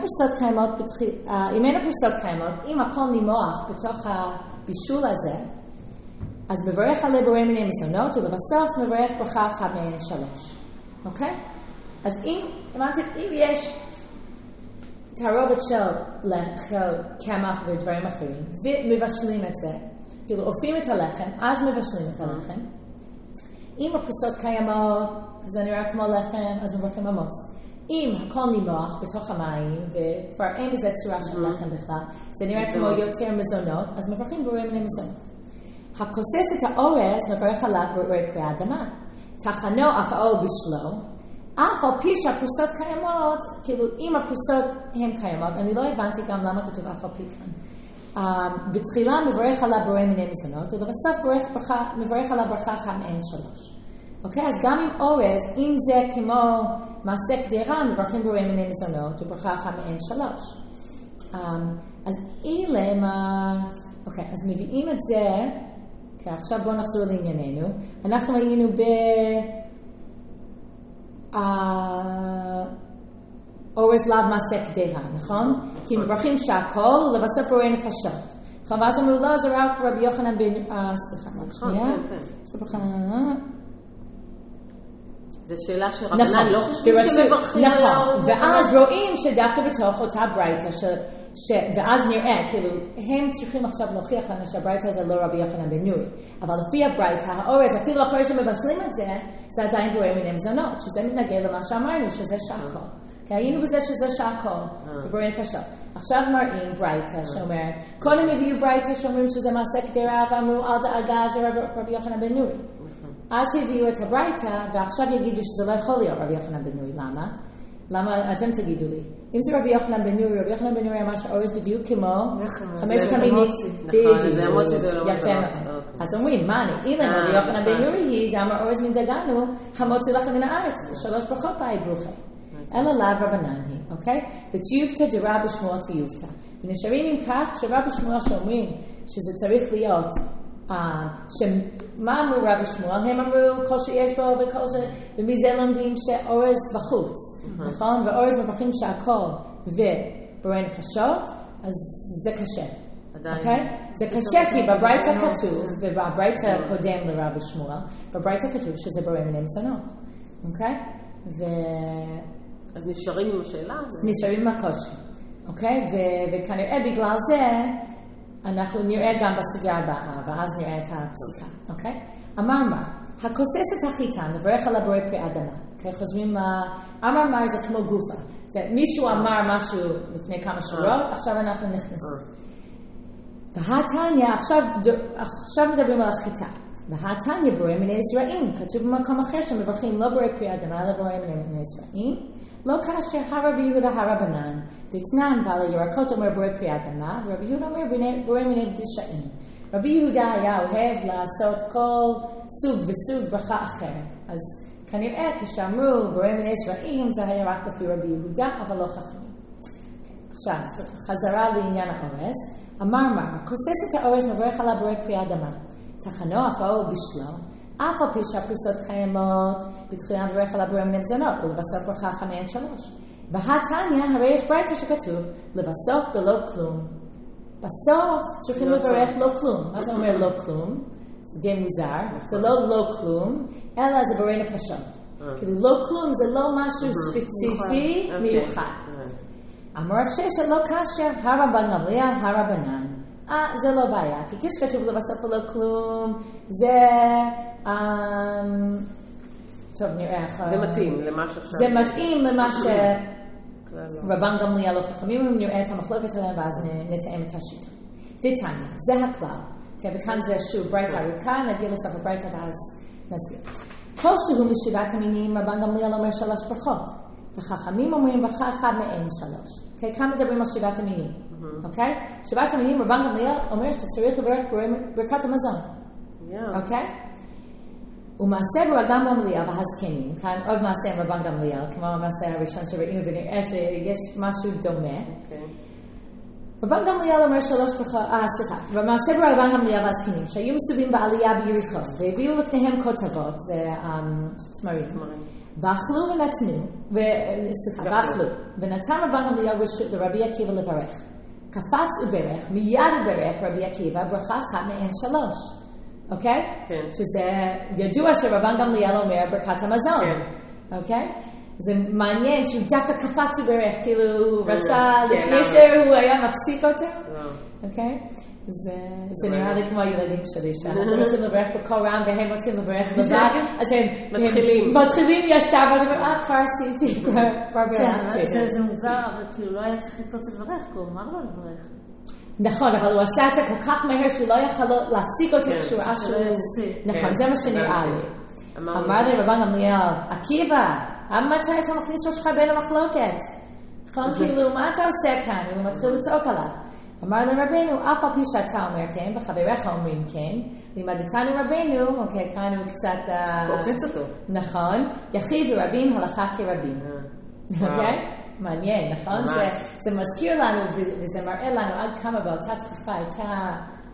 הפרוסות קיימות, אם הכל נמוח בתוך הבישול הזה, אז מברך עליה בורא מיני מזונות, ולבסוף מברך ברכה אחת מהן 3. אוקיי? אז אם יש תערובת של קמח ודברים אחרים, ומבשלים את זה, כאילו אופים את הלחם, אז מבשלים את הלחם. אם הפרוסות קיימות, וזה נראה כמו לחם, אז מברכים המוץ. אם הכל נימוח בתוך המים, וכבר אין בזה צורה של לחם בכלל, זה נראה כמו יותר מזונות, אז מברכים בורא מיני מזונות. הכוסס את האורז מברך עליו בורא פרי האדמה. תחנו אף האור בשלו, אף על פי שהפרוסות קיימות, כאילו אם הפרוסות הן קיימות, אני לא הבנתי גם למה כתוב אף על פי כאן. בתחילה מברך עליו בורא מיני מזונות, ובסוף מברך עליו ברכה אחת מהן 3. אוקיי? אז גם עם אורז, אם זה כמו מעשה קדירה, מברכים בורא מיני מזונות, וברכה אחת מהן 3. אז אלה מה... אוקיי, אז מביאים את זה, כי עכשיו בואו נחזור לענייננו. אנחנו היינו אורז לאו מעשה קדירה, נכון? כי מברכים שהכל, לבסוף בורא נפשות. נכון, ואז אמרו לא, זה רק רבי יוחנן בן... סליחה, רק שנייה. זו שאלה שרבנן לא חושבים שמברכים על האורז. ואז רואים שדווקא בתוך אותה ברייתא, ואז נראה, כאילו, הם צריכים עכשיו להוכיח לנו שהברייתא זה לא רבי יוחנן בן נורי. אבל לפי הברייתא, האורז, אפילו אחרי שמבשלים את זה, זה עדיין בורא מיני מזונות, שזה מתנגד למה שאמרנו, שזה שהכל. כי היינו בזה שזה שהכל, בורא נפשות. עכשיו מראים ברייתא שאומר, קודם הביאו ברייתא שאומרים שזה מעשה קדירה, ואמרו, אל דאגה, זה רבי יוחנן בן נורי. אז הביאו את הברייתא, ועכשיו יגידו שזה לא יכול להיות רבי יוחנן בן נורי. למה? למה? אז הם תגידו לי. אם זה רבי יוחנן בן נורי, רבי יוחנן בן נורי אמר שהאורז בדיוק כמו 5 קמינים. נכון, זה המוציא ולא יפה מאוד. אז אומרים, מה אני? אם רבי יוחנן בן נורי היא, גם האורז מן דגנו, המוציא לכם מן הארץ. 3 ברכות באי ברוכה. אלא לאו רבנן היא, אוקיי? ותיובתא דרבי שמואל תיובתא. ונשארים עם כך שרבי שמואל שאומרים שזה צריך להיות, מה אמרו רבי שמואל? הם אמרו כל שיש בו וכל ש... ומזה לומדים שאורז בחוץ, נכון? ואורז מברכים שהכל ובורא נפשות, אז זה קשה, אוקיי? זה קשה כי בברייתא כתוב, ובברייתא קודם לרבי שמואל, בברייתא כתוב שזה בורא מיני מזונות, אוקיי? אז נשארים עם השאלה? נשארים עם הקושי, אוקיי? וכנראה בגלל זה אנחנו נראה גם בסוגיה הבאה, ואז נראה את הפסיקה, אוקיי? אמר מר, הכוסס את החיטה, מברך על הבורא פרי אדמה. אוקיי, חושבים, אמר מר זה כמו גופה. זה מישהו אמר משהו לפני כמה שורות, עכשיו אנחנו נכנסים. והתניא, עכשיו מדברים על החיטה. והתניא בורא מיני זרעים. כתוב במקום אחר שמברכים לא בורא פרי אדמה, אלא בורא מיני זרעים. לא כאשר הרבי יהודה הרבנן, דתנן בעל הירקות אומר בורא פרי אדמה, ורבי יהודה אומר בורא מיני דשאים. רבי יהודה היה אוהב לעשות כל סוג וסוג ברכה אחרת. אז כנראה כשאמרו בורא מיני זרעים, זה היה רק לפי רבי יהודה, אבל לא חכמים. עכשיו, חזרה לעניין האורז. אמר מר, כוסס את האורז מברך עליו בורא פרי אדמה. תחנו אף האור בשלו. אף על פי שהפרוסות קיימות, בתחילה מברך עליו בורא מיני מזונות, ולבסוף ברכה אחת מהן 3. בהתניא, הרי יש ברייתא שכתוב, לבסוף ולא כלום. בסוף צריכים לברך לא כלום. מה זה אומר לא כלום? זה די מוזר. זה לא כלום, אלא זה בורא נפשות. כאילו לא כלום זה לא משהו ספציפי מיוחד. אמר רב ששת לא כאשר, הרבן גמליאל, הרבנן. זה לא בעיה, כי כשכתוב לבסוף ולא כלום, זה... טוב, נראה אחר. זה מתאים למה שעכשיו. זה מתאים למה ש... רבן גמליאל לא חכמים, אם נראה את המחלוקת שלהם, ואז נתאם את השיטה. דתניא, זה הכלל. וכאן זה שוב ברייתא ארוכה, נגיע לסוף הברייתא ואז נסביר. כל שהוא משבעת המינים, רבן גמליאל אומר 3 ברכות. וחכמים אומרים ברכה אחת מהן 3. כאן מדברים על שבעת המינים. אוקיי? שבעת המינים, רבן גמליאל אומר שצריך לברך ברכת המזון. אוקיי? ומעשה רבן גמליאל והזקנים, כאן עוד מעשה עם רבן גמליאל, כמו המעשה הראשון שראינו ונראה שיש משהו דומה. רבן גמליאל אומר 3 ברכות, ומעשה רבן גמליאל והזקנים, שהיו מסובים בעלייה ביריחו, והביאו לפניהם כותבות, זה תמרים. ואכלו ונתנו, ואכלו, ונתן רבן גמליאל רשות לרבי עקיבא לברך. קפץ וברך, מיד וברך רבי עקיבא, ברכה אחת מהן 3. אוקיי? כן. שזה ידוע שרבן גמליאל אומר ברכת המזון. אוקיי? זה מעניין שהוא דווקא קפץ וברך, כאילו הוא רצה לפני שהוא היה מפסיק אותו. אוקיי? זה נראה לי כמו הילדים שלי, שאנחנו רוצים לברך בכל רם והם רוצים לברך לבד, אז הם מתחילים ישר, ואז הם אומרים, כבר עשיתי, כבר בירכתי. זה מוזר, אבל כאילו לא היה צריך לקפוץ לברך, כי הוא אמר לו לברך. נכון, אבל הוא עשה את זה כל כך מהר שהוא לא יכול להפסיק אותו כשהוא ראה שהוא... נכון, זה מה שנראה לי. אמר לי רבן גמליאל, עקיבא, מתי אתה מכניס ראשך בין המחלוקת? נכון, כאילו, מה אתה עושה כאן? הוא מתחיל לצעוק עליו. אמר לרבנו, אף על פי שאתה אומר כן, וחבריך אומרים כן, לימדתנו רבנו, אוקיי, כאן הוא קצת... קופץ אותו. נכון, יחיד ורבים הלכה כרבים. אוקיי? מעניין, נכון? זה מזכיר לנו, וזה מראה לנו עד כמה באותה תקופה הייתה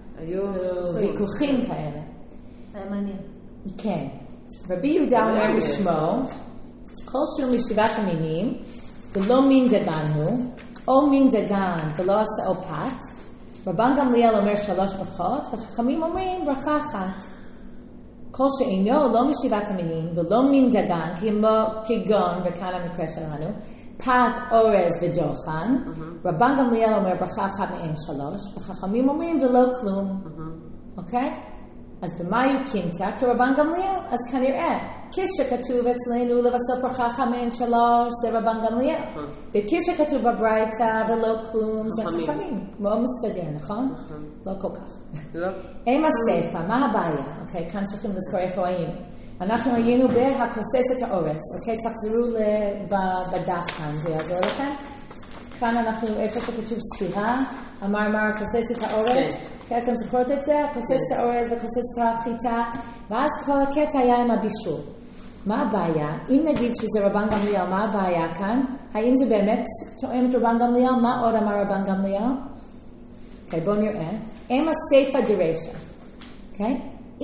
ויכוחים כאלה. היה מעניין. כן. רבי יהודה אומר בשמו, כל שהוא משבעת המינים, ולא מין דגן הוא, או מין דגן ולא עשה או פת, רבן גמליאל אומר 3 ברכות, וחכמים אומרים ברכה אחת. כל שאינו לא משבעת המינים ולא מין דגן, כגון, וכאן המקרה שלנו, פת, אורז ודוחן, רבן גמליאל אומר ברכה אחת מעין 3, וחכמים אומרים ולא כלום. אוקיי? אז במה יוקינתה? כרבן גמליאל. אז כנראה, כשכתוב אצלנו לבסוף ברכה אחת מעין 3, זה רבן גמליאל. וכשכתוב בברייתא ולא כלום, זה חכמים. מאוד מסתדר, נכון? לא כל כך. לא. אין הספר, מה הבעיה? אוקיי, כאן צריכים לזכור איפה היינו. אנחנו היינו בהכוססת האורס. אוקיי, תחזרו בדף כאן, זה יעזור לכם. כאן אנחנו, איפה שכתוב סתירה, אמר כוססת האורס. כן, אתם זוכרות את זה? כוססת האורז וכוססת החיטה, ואז כל הקטע היה עם הבישול. מה הבעיה? אם נגיד שזה רבן גמליאל, מה הבעיה כאן? האם זה באמת תואם את רבן גמליאל? מה עוד אמר רבן גמליאל? אוקיי, בואו נראה. אם הסייפה דרשא. אוקיי?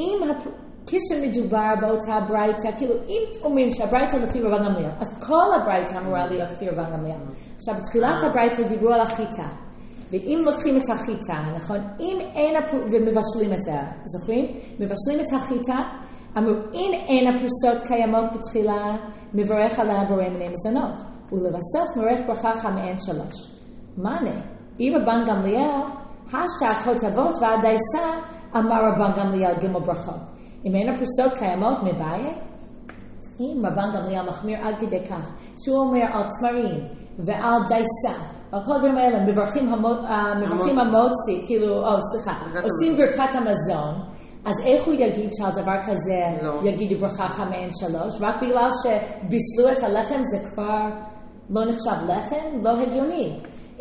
כשמדובר באותה ברייתא, כאילו אם אומרים שהברייתא לפי רבן גמליאל, אז כל הברייתא אמורה להיות לפי רבן גמליאל. עכשיו, בתחילת הברייתא דיברו על החיטה. ואם לוקחים את החיטה, נכון? אם אין, ומבשלים את זה, זוכרים? מבשלים את החיטה, אמרו, אם אין הפרוסות קיימות בתחילה, מברך עליה בורא מיני מזונות. ולבסוף מברך ברכה אחת מעין 3. מענה, אם רבן גמליאל, השתה כותבות והדייסה, אמר רבן גמליאל ג' ברכות. אם אין הפרוסות קיימות, מבעיה? אם רבן גמליאל מחמיר עד כדי כך, שהוא אומר על תמרים ועל דייסה, על כל הדברים האלה, מברכים המוציא, כאילו, עושים ברכת המזון, אז איך הוא יגיד שעל דבר כזה יגידו ברכה אחת מעין 3? רק בגלל שבישלו את הלחם זה כבר לא נחשב לחם? לא הגיוני.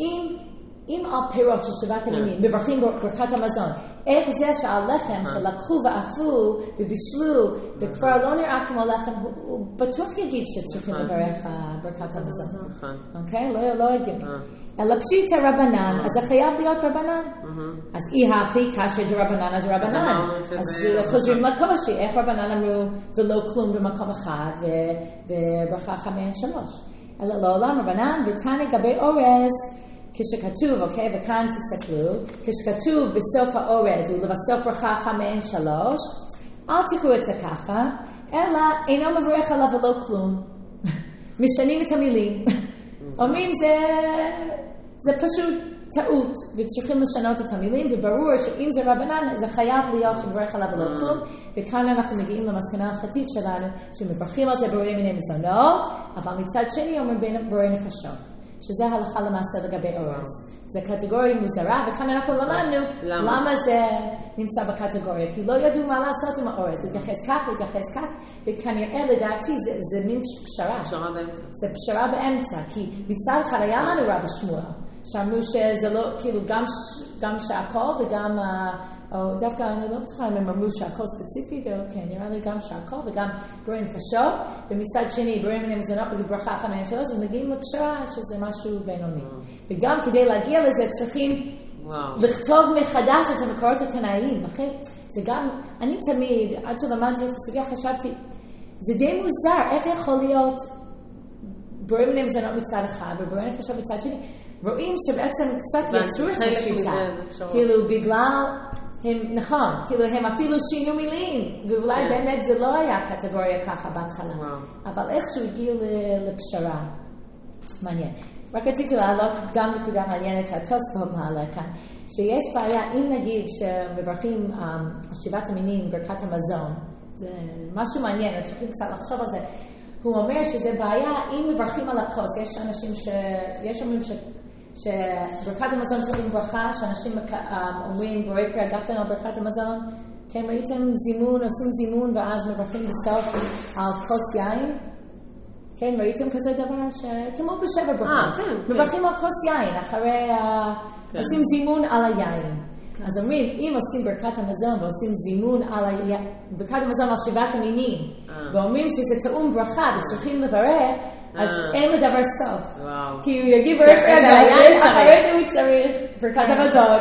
אם על פירות של שבעת המינים מברכים ברכת המזון, איך זה שעל לחם שלקחו ואפו ובישלו וכבר לא נראה כמו לחם, הוא בטוח יגיד שצריכים לברך ברכת המזון. אוקיי? לא הגיוני. אלא פשיטא רבנן, אז זה חייב להיות רבנן. אז אי הכי קשה דרבנן אז רבנן. אז חוזרים לקושי, איך רבנן אמרו ולא כלום במקום אחד וברכה אחת מעין 3. אלא לעולם רבנן ותנא גבי אורז, כשכתוב, אוקיי, וכאן תסתכלו, כשכתוב בסוף האורז ולבסוף ברכה אחת מעין 3, אל תקראו את זה ככה, אלא אינו מברך עליו ולא כלום. משנים את המילים. אומרים זה פשוט טעות, וצריכים לשנות את המילים, וברור שאם זה רבנן, זה חייב להיות שמברך עליו ולא כלום, וכאן אנחנו מגיעים למסקנה ההלכתית שלנו, שמברכים על זה בורא מיני מזונות, אבל מצד שני אומרים בורא נפשות. שזה הלכה למעשה לגבי אורז. זה קטגוריה מוזרה, וכאן אנחנו למדנו למה זה נמצא בקטגוריה, כי לא ידעו מה לעשות עם האורז, להתייחס כך, וכנראה לדעתי זה מין פשרה. זה פשרה באמצע, כי מצד אחד היה לנו רב שמואל, שאמרו שזה לא, כאילו גם שהכל וגם, או דווקא אני לא בטוחה אם הם אמרו שהכל ספציפית, או כן, נראה לי גם שהכל וגם בורא נפשות, ומצד שני בורא מיני מזונות וברכה אחת מעין 3, אז מגיעים לפשרה שזה משהו בינוני. וגם כדי להגיע לזה צריכים לכתוב מחדש את המקורות התנאיים, אוקיי? זה גם, אני תמיד, עד שלמדתי את הסוגיה חשבתי, זה די מוזר, איך יכול להיות בורא מיני מזונות מצד אחד ובורא נפשות מצד שני, רואים שבעצם קצת יצרו את השיטה, כאילו בגלל הם, נכון, כאילו הם אפילו שינו מילים, ואולי באמת זה לא היה קטגוריה ככה בהתחלה, אבל איכשהו הגיעו לפשרה. מעניין. רק רציתי להעלות גם נקודה מעניינת שהתוספות מעלה כאן, שיש בעיה, אם נגיד שמברכים שבעת המינים, ברכת המזון, זה משהו מעניין, אז צריכים קצת לחשוב על זה. הוא אומר שזה בעיה, אם מברכים על הכוס, יש אנשים אומרים שברכת המזון צריכים ברכה, שאנשים אומרים בורא פרי הגפן על ברכת המזון, כן, ראיתם זימון, עושים זימון ואז מברכים בסוף על כוס יין? כן, ראיתם כזה דבר כמו בשבע ברכות, מברכים על כוס יין, אחרי עושים זימון על היין. אז אומרים, אם עושים ברכת המזון ועושים זימון על ברכת המזון על שבעת המינים, ואומרים שזה טעון ברכה וצריכים לברך, אז אין לדבר סוף. כי הוא יגיד ברך היין, אחרי זה הוא צריך ברכת המזון.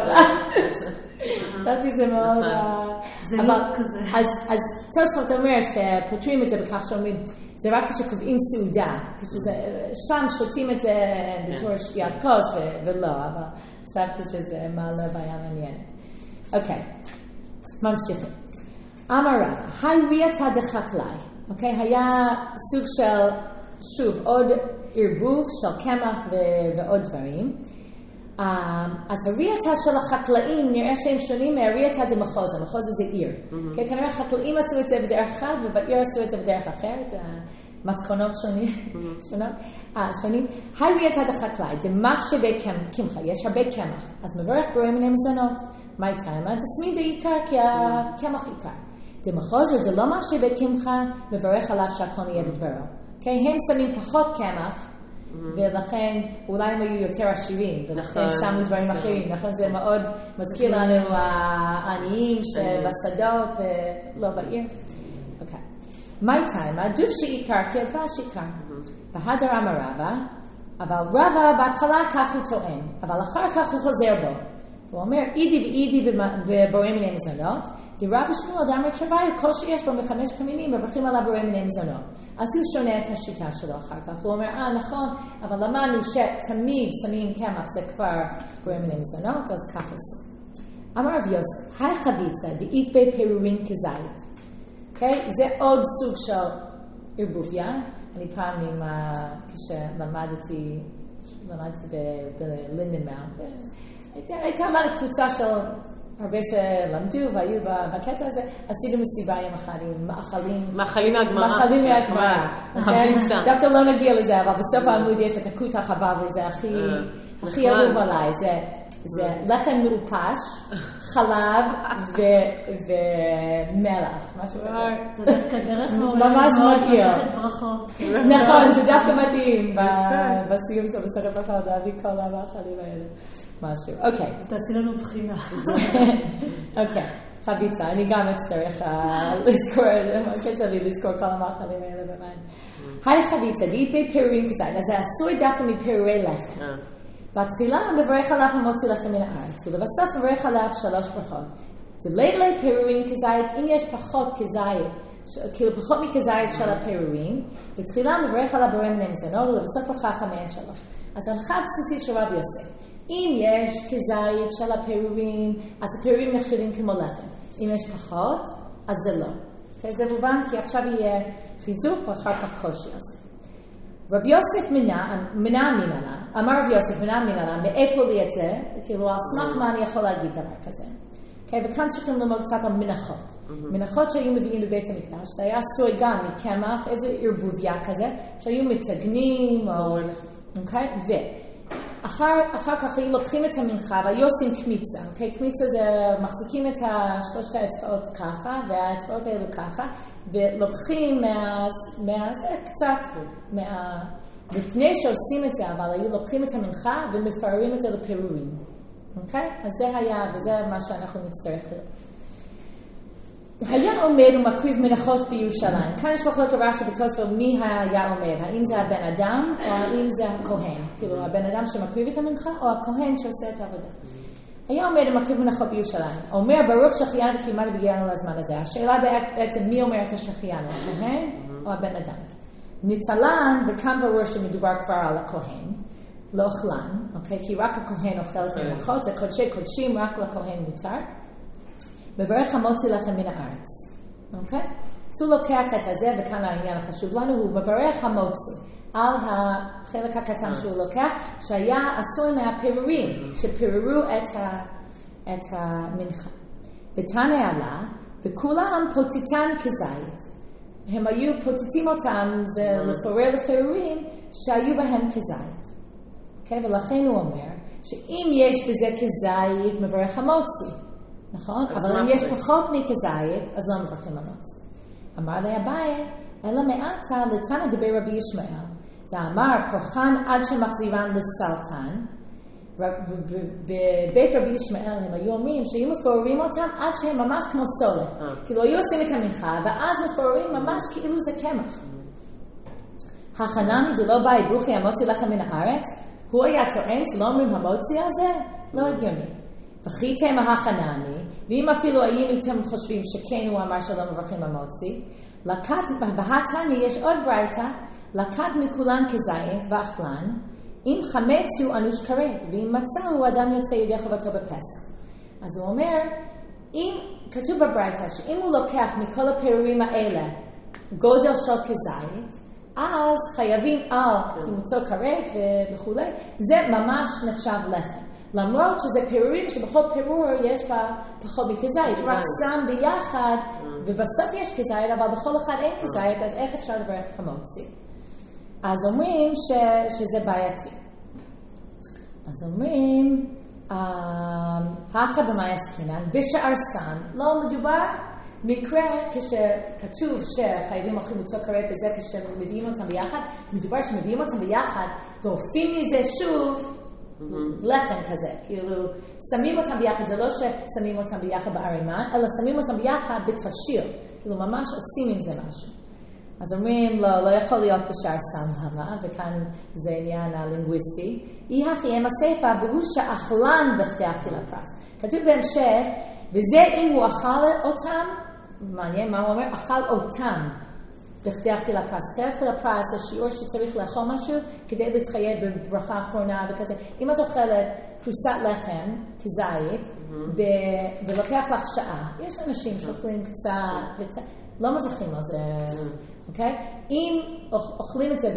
חשבתי שזה מאוד... זה לא כזה. אז תוספות אומר שפותרים את זה בכך שאומרים, זה רק כשקובעים סעודה, שם שותים את זה בתור שתיית כוס ולא, אבל חשבתי שזה מעלה בעיה מעניינת. אוקיי, ממשיכים. אמר רבא, הריתא דחקלאי, אוקיי, היה סוג של, שוב, עוד ערבוב של קמח ועוד דברים. אז הריתא של החקלאים נראה שהם שונים מהריתא דמחוז, המחוז זה עיר. כנראה החקלאים עשו את זה בדרך אחת ובעיר עשו את זה בדרך אחרת, מתכונות שונים. הריתא דחקלאי, דמחשבי קמחה, יש הרבה קמח, אז מברך בורא מיני מזונות. מה איתמה? תסמיד העיקר כי הקמח עיקר. דמחוז זה לא מחשבי קמחה, מברך עליו שהכל יהיה בדברו. הם שמים פחות קמח, ולכן אולי הם היו יותר עשירים, ולכן שמו דברים אחרים, לכן זה מאוד מזכיר לנו העניים שבשדות ולא בעיר. אוקיי. מה איתמה? עדיף שעיקר כי הדבש עיקר. והדר אמר רבא, אבל רבא בהתחלה כך הוא טוען, אבל אחר כך הוא חוזר בו. הוא אומר, אידי ואידי בבורא מיני מזונות, דרבא שמואל דאמר תרווי, כל שיש בו מחמש קמינים, מברכים עליו בורא מיני מזונות. אז הוא שונה את השיטה שלו אחר כך. הוא אומר, נכון, אבל למדנו שתמיד שמים קמח, זה כבר בורא מיני מזונות, אז כך עושים. אמר רב יוסף, היי חביצה, דאית בי פירורין כזית. זה עוד סוג של ערבוביה. אני פעמים, כשלמדתי בלינדנמאונט, הייתה מעט קבוצה של הרבה שלמדו והיו בקטע הזה, עשינו מסיבה יום אחד עם מאכלים מהגמרא. מאכלים מהגמרא. דווקא לא נגיע לזה, אבל בסוף העמוד יש את הקות החבב, וזה הכי אהוב עליי. זה לחם מעופש, חלב ומלח, משהו כזה. זה דווקא דרך ממש מגיע. נכון, זה דווקא מתאים בסיום של מסכת ברכות, להביא כל המאכלים האלה. משהו, אוקיי. תעשי לנו בחינה. אוקיי, חביצה, אני גם אצטרך לזכור, קשה לי לזכור כל המאכלים האלה במים. היי חביצה, דאית בי פירורים כזית, אז זה עשוי דווקא מפירורי לחם. בתחילה מברך עליו המוציא לחם מן הארץ, ולבסוף מברך עליו 3 ברכות. דלילי פירורים כזית, אם יש פחות כזית, כאילו פחות מכזית של הפירורים, בתחילה מברך עליו בורא מיני מזונות, ולבסוף ברכה 5 3. אז ההנחה הבסיסית של רב יוסף. אם יש כזית של הפירורים, אז הפירורים נחשבים כמו לחם. אם יש פחות, אז זה לא. זה מובן, כי עכשיו יהיה חיזוק ואחר כך קושי הזה. רב יוסף מנע מנהלה, אמר רב יוסף מנע מנהלה, מאיפה לי את זה? כאילו, על סמך מה אני יכול להגיד דבר כזה. וכאן צריכים ללמוד קצת על מנחות. מנחות שהיו מביאים בבית המקדש, זה היה עשוי גם מקמח, איזה ערבוביה כזה, שהיו מתגנים, אחר כך היו לוקחים את המנחה והיו עושים קמיצה. קמיצה זה מחזיקים את 3 האצבעות ככה, והאצבעות האלו ככה, ולוקחים זה קצת לפני שעושים את זה, אבל היו לוקחים את המנחה ומפררים את זה לפירורים. אז זה היה, וזה מה שאנחנו נצטרך לראות. היה עומד ומקריב מנחות בירושלים. כאן יש מחלוקת רש"י בתוספות מי היה עומד, האם זה הבן אדם או האם זה הכהן, כאילו הבן אדם שמקריב את המנחה או הכהן שעושה את העבודה. היה עומד ומקריב מנחות בירושלים. אומר ברוך שהחיינו וקיימנו והגיענו לזמן הזה. השאלה בעצם מי אומר את השחיינו, הכהן או הבן אדם. ניטלן וכאן ברור שמדובר כבר על הכהן, לא אוכלן, כי רק הכהן אוכל את המנחות, זה קודשי קודשים, רק לכהן מותר. מברך המוציא לחם מן הארץ. אוקיי? אז הוא לוקח את הזה, וכאן העניין החשוב לנו, הוא מברך המוציא על החלק הקטן שהוא לוקח, שהיה עשוי מהפירורים, שפיררו את המנחה. בתניא עלה, וכולם פותיתן כזית. הם היו פותיתים אותם, זה לפורר לפירורים, שהיו בהם כזית. Okay? ולכן הוא אומר, שאם יש בזה כזית, מברך המוציא. נכון? אבל אם יש פחות מכזית, אז לא מברכים המוציא. אמר לי אביי, אלא מעטה לתנא דבר רבי ישמעאל. אמר פורחן עד שמחזירן לסלטן. בבית רבי ישמעאל הם היו אומרים שהיו מפוררים אותם עד שהם ממש כמו סולת. כאילו היו עושים את המנחה, ואז מפוררים ממש כאילו זה קמח. החנני דלא באי ברוכי המוציא לחם מן הארץ, הוא היה טוען שלא אומרים המוציא הזה? לא הגיוני. וחיתם החנני, ואם אפילו הייתם חושבים שכן הוא אמר שלא מברכים המוציא, בהתני יש עוד ברייתא, לקט מכולן כזית ואכלן, אם חמץ הוא אנוש כרת, ואם מצא הוא אדם יוצא ידי חובתו בפסח. אז הוא אומר, כתוב בברייתא, שאם הוא לוקח מכל הפירורים האלה גודל של כזית, אז חייבים על למצוא כרת וכו', זה ממש נחשב לחם. למרות שזה פירורים שבכל פירור יש בה פחות מכזית, רק שם ביחד, ובסוף יש כזית, אבל בכל אחד אין כזית, אז איך אפשר לברך המוציא? אז אומרים שזה בעייתי. אז אומרים, הכא במאי עסקינן, בשערסן, לא מדובר מקרה כשכתוב שחייבים הולכים למצוא כרת בזה כשמביאים אותם ביחד, מדובר שמביאים אותם ביחד והופכים מזה שוב לחם כזה, כאילו שמים אותם ביחד, זה לא ששמים אותם ביחד בערימה, אלא שמים אותם ביחד בתבשיל, כאילו ממש עושים עם זה משהו. אז אומרים, לא יכול להיות בשער סם, למה? וכאן זה עניין הלינגוויסטי. אי הכי הספר, והוא שאכלן בכדי אכילה פרס. כתוב בהמשך, וזה אם הוא אכל אותם, מעניין מה הוא אומר, אכל אותם בכדי אכילה פרס. בכדי אכילה פרס זה שיעור שצריך לאכול משהו כדי להתחייב בברכה האחרונה וכזה. אם את אוכלת פרוסת לחם כזית, ולוקח לך שעה, יש אנשים שאוכלים קצת, לא מברכים על זה. אוקיי? אם אוכלים את זה,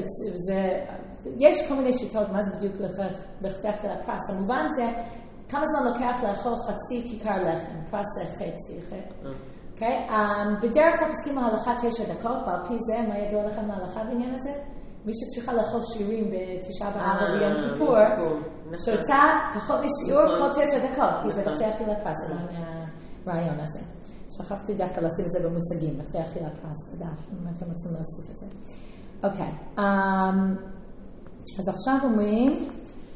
יש כל מיני שיטות, מה זה בדיוק בכדי אכילה פרס? במובן זה, כמה זמן לוקח לאכול חצי כיכר לחם, פרס זה חצי. אוקיי? בדרך כלל פסקים ההלכה 9 דקות, ועל פי זה, מה ידוע לכם להלכה בעניין הזה? מי שצריכה לאכול שירים בתשעה באב או ביום כיפור, שותה פחות משיעור כל 9 דקות, כי זה בכדי אכילה פרס, זה מהרעיון הזה. שכחתי דווקא לשים את זה במושגים, בכדי אכילה פרס בדף, אם אתם רוצים להוסיף את זה. אוקיי, אז עכשיו אומרים,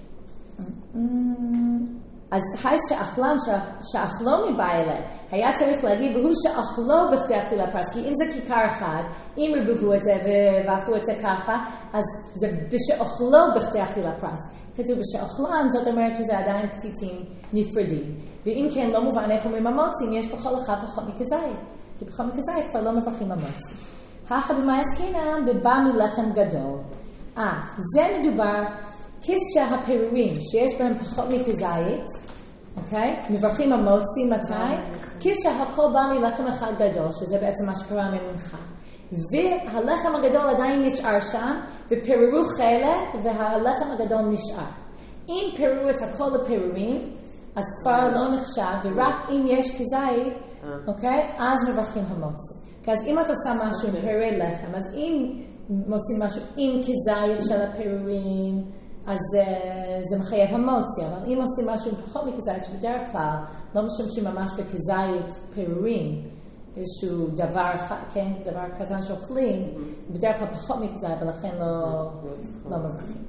אז שאכלן, שאכלו מבעלה, היה צריך להגיד, והוא שאכלו בכדי אכילה פרס, כי אם זה כיכר אחד, אם רבבו את זה והפכו את זה ככה, אז זה בשאכלו בכדי אכילה פרס. כתוב בשאכלן, זאת אומרת שזה עדיין פתיתים נפרדים. ואם כן, לא מובן איך אומרים המוציא, יש בכל אחד פחות מכזית. כי פחות מכזית כבר לא מברכים המוציא. הכא במאי עסקינן, בבא מלחם גדול. זה מדובר כשהפירורים שיש בהם פחות מכזית, אוקיי? מברכים המוציא מתי? כשהכל בא מלחם אחד גדול, שזה בעצם מה שקרה ממנחה. והלחם הגדול עדיין נשאר שם, ופיררו חלק, והלחם הגדול נשאר. אם פיררו את הכל לפירורים, אז כבר לא נחשב, ורק אם יש כזית, אוקיי? אז מברכים המוציא. כי אז אם את עושה משהו עם פירורי לחם, אז אם עושים משהו עם כזית של הפירורים, אז זה מחייב המוציא. אבל אם עושים משהו עם פחות מכזית, שבדרך כלל לא משתמשים ממש בכזית פירורים, איזשהו דבר, כן, דבר קטן שאוכלים, בדרך כלל פחות מכזית, ולכן לא מברכים.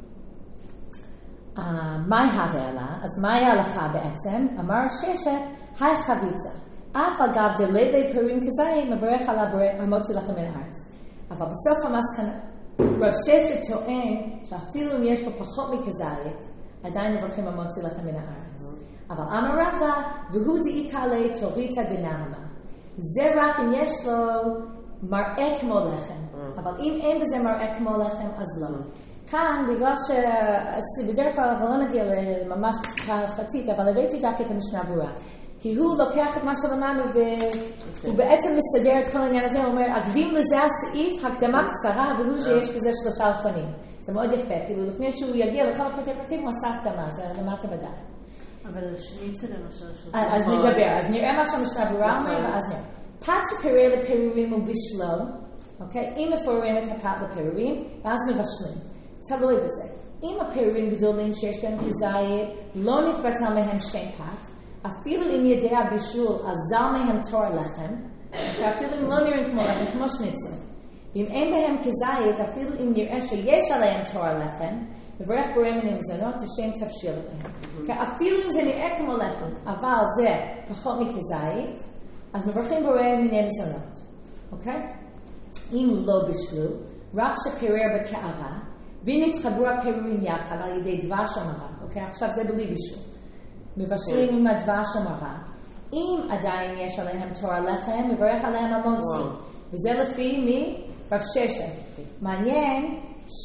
מה הווה לה? אז מה היה לך בעצם? אמר ששת, היי חביצה. אף אגב דלילי פירורים כזית, מברך על המוציא לחם מן הארץ. אבל בסוף המסקנה, רב ששת טוען שאפילו אם יש פה פחות מכזית, עדיין מברכים המוציא לחם מן הארץ. אבל אמר רבא, והוא דאיקה לי תוריתא דנעמה. זה רק אם יש לו מראה כמו לחם. אבל אם אין בזה מראה כמו לחם, אז לא. כאן, בגלל שבדרך כלל אנחנו לא נגיע לממש פסקה הלכתית, אבל הבאתי דווקא את המשנה ברורה. כי הוא לוקח את מה שלמדנו והוא בעצם מסדר את כל העניין הזה, הוא אומר, אקדים לזה הסעיף, הקדמה קצרה, והוא שיש בזה 3 אופנים. זה מאוד יפה, כאילו לפני שהוא יגיע לכל הפרטים, הוא עשה הקדמה, זה למטה בדף. אבל שניצל למשל אז נדבר, אז נראה מה שהמשנה ברורה אומר, ואז נראה. פת שפירר לפירורים הוא בשלו, אוקיי? אם מפוררים את הפת לפירורים, ואז מבשלים. תלוי בזה. אם הפירורים גדולים שיש בהם כזית, לא נתבטל מהם שם פת, אפילו אם ידי הבישול אזל מהם תור לחם, אפילו אם לא נראים כמו לחם, כמו שניצל. ואם אין בהם כזית, אפילו אם נראה שיש עליהם תור לחם, מברך בורא מיני מזונות, השם תבשיל עליהם. אפילו אם זה נראה כמו לחם, אבל זה פחות מכזית, אז מברכים בורא מיני מזונות. אוקיי? אם לא בשלו, רק שפירר בקערה, ונתחברו הפירורים יחד על ידי דבש המרה. אוקיי? עכשיו זה בלי בישול. מבשלים עם הדבש המרה. אם עדיין יש עליהם תור לחם, מברך עליהם המוציא. וזה לפי מי? רב ששת. מעניין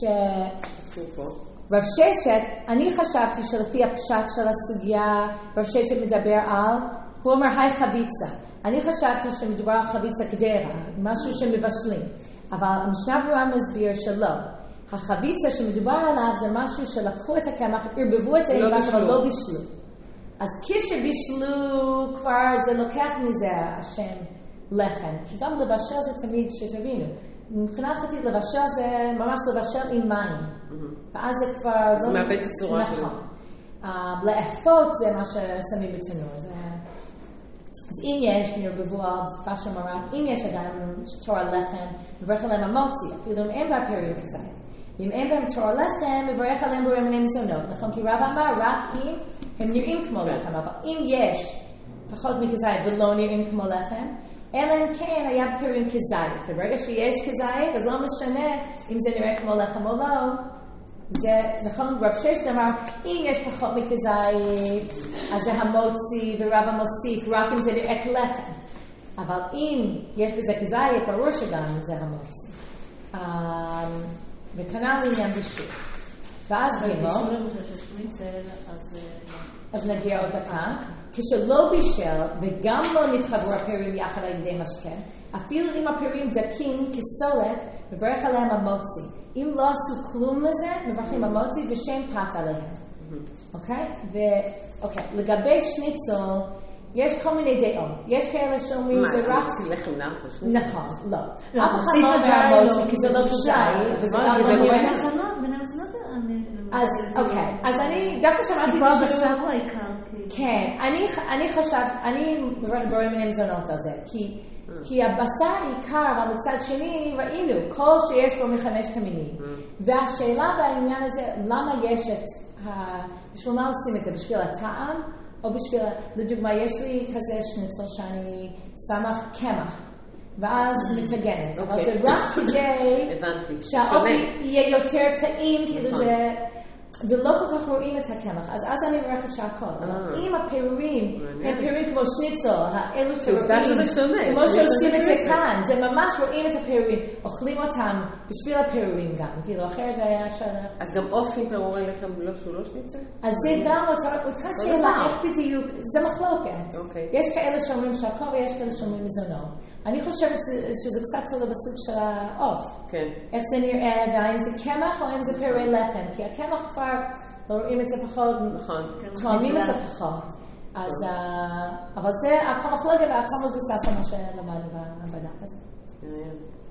רב ששת, אני חשבתי שלפי הפשט של הסוגיה, רב ששת מדבר על, הוא אומר, היי חביצה. אני חשבתי שמדובר על חביצה קדרה, משהו שמבשלים. אבל המשנה ברורה מסביר שלא. החביצה שמדובר עליו זה משהו שלקחו את הקמח, ערבבו את זה, אבל לא בישלו. אז כשבישלו כבר זה לוקח מזה השם לחם. כי גם לבשל זה תמיד שתבינו. מבחינה חטית לבשל זה ממש לבשל עם מים. ואז זה כבר... זה מאבד את הצורה שלו. נכון. לאפות זה מה ששמים בתנור. אז אם יש נרבבו על דבש המרה, אם יש עדיין תור לחם, מברך עליהם המוציא, אפילו אם אין בה פירורים כזית. אם אין בהם תור לחם, מברך עליהם בורא מיני מזונות. נכון? כי רב אמר, רק אם הם נראים כמו לחם, אבל אם יש פחות מכזית ולא נראים כמו לחם, אלא אם כן היה פירורים כזית. וברגע שיש כזית, אז לא משנה אם זה נראה כמו לחם או לא. זה, נכון, רב ששת אמר, אם יש פחות מכזית, אז זה המוציא ורב המוסיף, רק אם זה נראה כלחם. אבל אם יש בזה כזית, ברור שגם זה המוציא. וכנ"ל לעניין בישול. ואז גימו, אז נגיע עוד כאן, כשלא בישל וגם לא נתחברו הפירורים יחד על ידי משקה, אפילו אם הפירורים דקים כסולת, מברך עליהם המוציא. אם לא עשו כלום לזה, מברכים המוציא ושם פת עליהם. אוקיי? ואוקיי, לגבי שניצל, יש כל מיני דעות. יש כאלה שאומרים זה רק... מה, מוציא לחם נאמר? נכון, לא. אף אחד לא אומר המוציא, כי זה לא כזית, וזה גם לא נראה. בני המזונות אז אוקיי, אז אני דווקא שמעתי כי פה הבשר הוא העיקר. כן, אני מברך בורא מיני מזונות על זה, כי הבשר עיקר, אבל מצד שני ראינו כל שיש בו מחמש קמינים. והשאלה בעניין הזה, למה יש את בשביל מה עושים את זה? בשביל הטעם? או בשביל, לדוגמה, יש לי כזה שניצל שאני שמה קמח, ואז מתגנת. אבל זה רק כדי שהאופי יהיה יותר טעים, כאילו זה... ולא כל כך רואים את הקמח, אז אני מברכת שהכל. אבל אם הפירורים הם פירורים כמו שניצל, האלו שרואים, כמו שעושים את זה כאן, זה ממש רואים את הפירורים, אוכלים אותם בשביל הפירורים גם, כאילו אחרת זה היה אפשר... אז גם אופי פירורי לחם שהוא לא שניצל? אז זה גם אותה שאלה, איך בדיוק, זה מחלוקת. יש כאלה שאומרים שהכל ויש כאלה שאומרים מזונות. אני חושבת שזה קצת תלוי בסוג של העוף. כן. איך זה נראה, והאם זה קמח או אם זה פירורי לחם. כי הקמח כבר לא רואים את זה פחות, תואמים את זה פחות. אז, אבל זה הכל מחלוקת והכל מבוסס על מה שלמדנו בדף הזה.